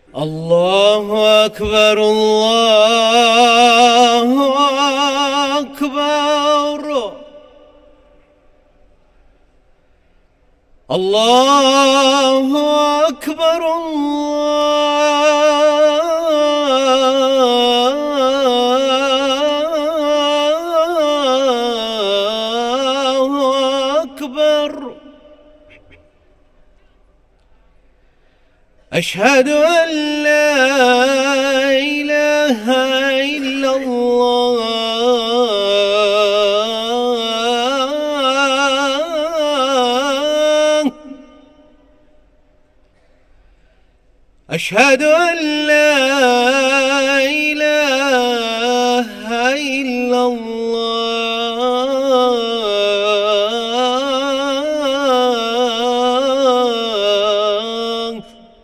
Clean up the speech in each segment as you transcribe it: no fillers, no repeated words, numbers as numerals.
الله أكبر الله أكبر الله أكبر الله أكبر. أشهد أن لا إله إلا الله أشهد أن لا إله إلا الله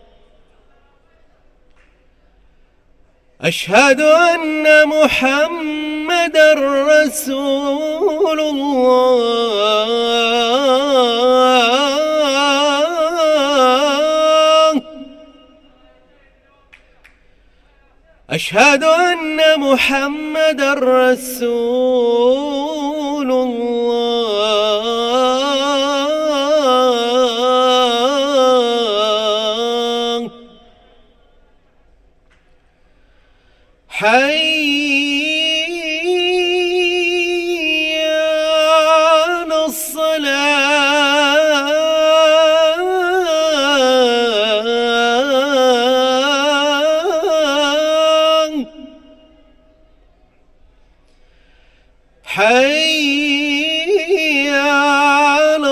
أشهد أن محمدًا رسول الله أشهد أن محمدًا رسول الله. حي على الصلاة حي على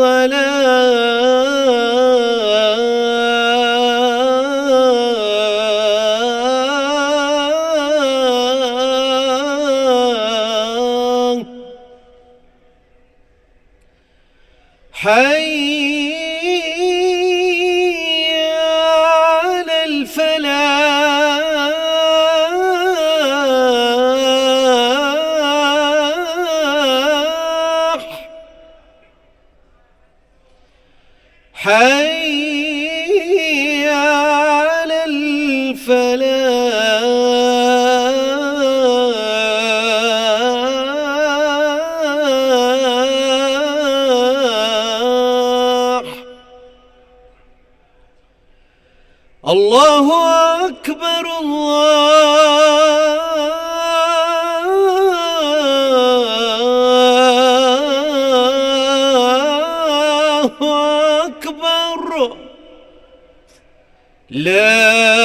الصلاة حي على الفلاح حي على الفلاح. الله أكبر الله أكبر. لا